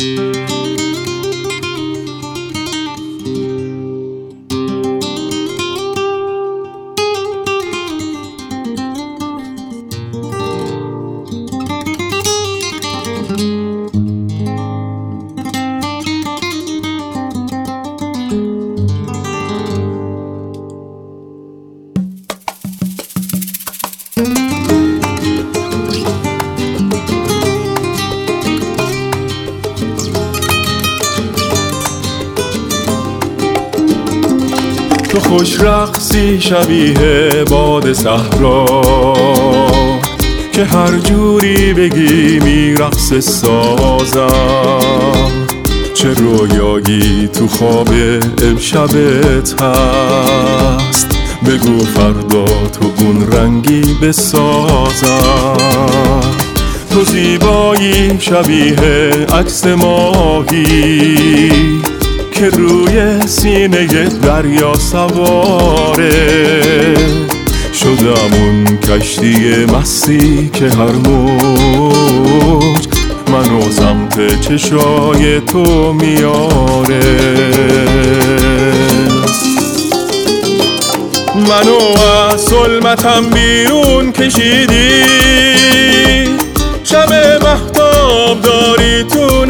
تو خوش رقصی شبیه باد صحرا که هر جوری بگی میرقص سازم. چه رویایی تو خواب امشبت هست، بگو فردا تو اون رنگی بسازم. تو زیبایی شبیه عکس ماهی که روی سینه دریا سواره. شدم اون کشتی مستی که هر موج منو سمت چشای تو میاره. منو از ظلمتم بیرون کشیدی، شب مهتاب داری تو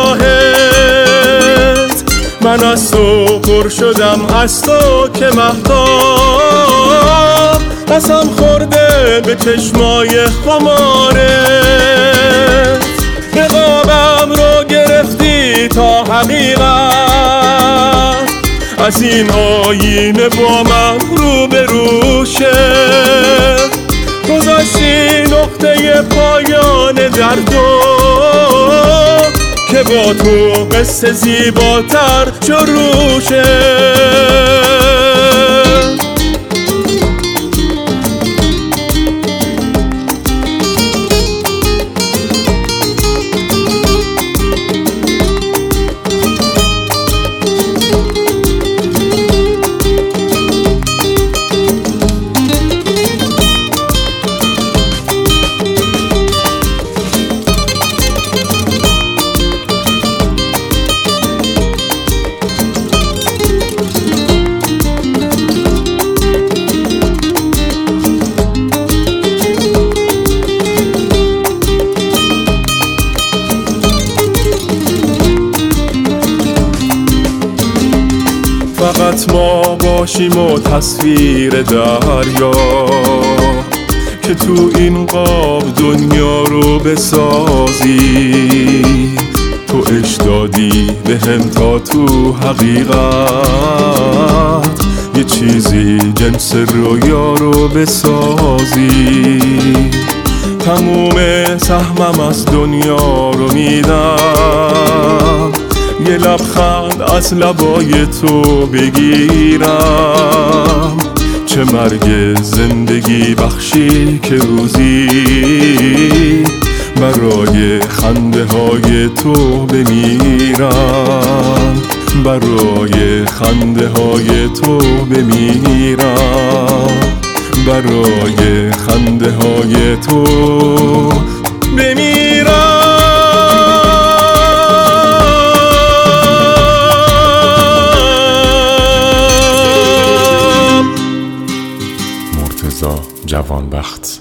نگاهت. من از تو پر شدم، از تو که مهتاب قسم خورده به چشمای خمارت. رقابم رو گرفتی تا حقیقت، از این آینه با من رو به روشه. گذاشتی نقطه پایان دردو که با تو قصه زیباتر شروع فقط ما باشیم و تصویر دریا که تو این قاب دنیا رو بسازی. تو عشق دادی بهم تا تو حقیقت یه چیزی جنس رویا رو بسازی. تموم سهمم از دنیا رو میدم، یه لبخند از لبای تو بگیرم. چه مرگ زندگی بخشی که روزی برای خنده های تو بمیرم. برای خنده های تو بمیرم. برای خنده های تو بمیرم. مرتضی جوانبخت.